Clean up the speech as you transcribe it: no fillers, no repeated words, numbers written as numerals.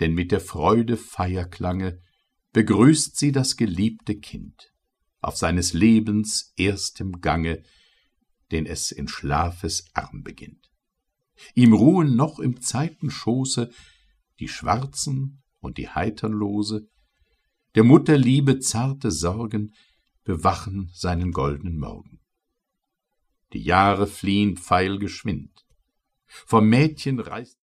denn mit der Freude Feierklange begrüßt sie das geliebte Kind auf seines Lebens erstem Gange, den es in Schlafes Arm beginnt. Ihm ruhen noch im Zeitenschoße die Schwarzen und die Heiternlose, der Mutterliebe zarte Sorgen bewachen seinen goldnen Morgen. Die Jahre fliehen pfeilgeschwind, vom Mädchen reißt